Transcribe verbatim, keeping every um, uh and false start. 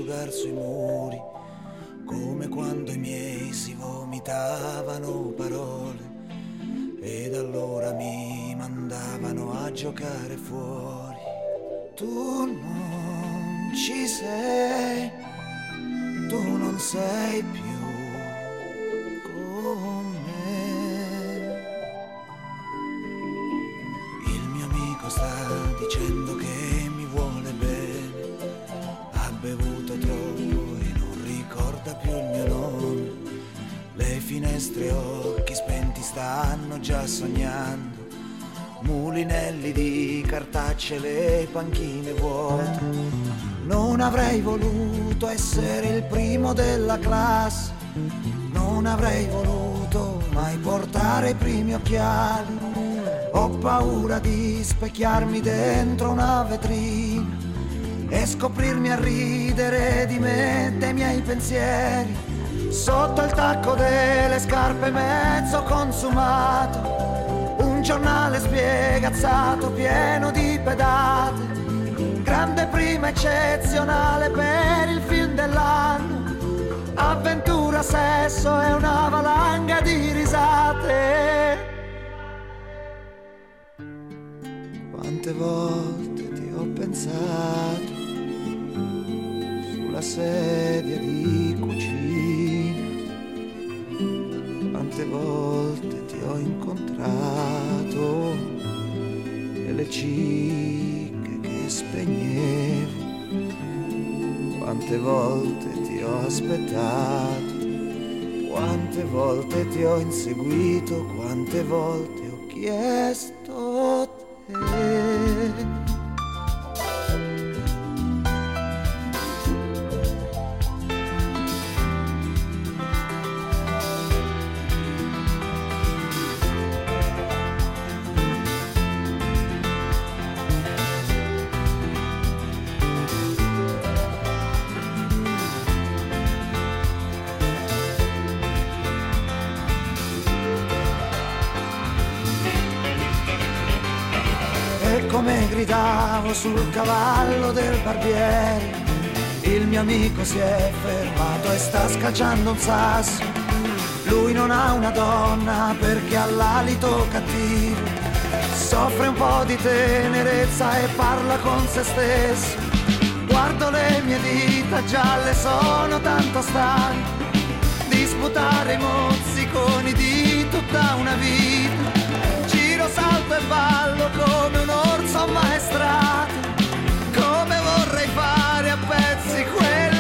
asciugar sui muri, come quando i miei si vomitavano parole ed allora mi mandavano a giocare fuori. Tu non ci sei, tu non sei più con me. Il mio amico sta dicendo che mi vuole bene, ha bevuto troppo e non ricorda più il mio nome. Le finestre occhi spenti stanno già sognando, mulinelli di cartacce, le panchine vuote. Non avrei voluto essere il primo della classe, non avrei voluto mai portare i primi occhiali. Ho paura di specchiarmi dentro una vetrina e scoprirmi a ridere di me, dei miei pensieri. Sotto il tacco delle scarpe mezzo consumato, un giornale spiegazzato pieno di pedate. Grande prima eccezionale per il film dell'anno, avventura, sesso e una valanga di risate. Quante volte ti ho pensato sulla sedia di cucina, quante volte ti ho incontrato nelle cicche che spegnevo, quante volte ti ho aspettato, quante volte ti ho inseguito, quante volte ho chiesto te. Come gridavo sul cavallo del barbiere, il mio amico si è fermato e sta scalciando un sasso. Lui non ha una donna perché ha l'alito cattivo, soffre un po' di tenerezza e parla con se stesso. Guardo le mie dita gialle, sono tanto stanco di sputare i mozziconi di tutta una vita. Salto e ballo come un orso ammaestrato, come vorrei fare a pezzi quello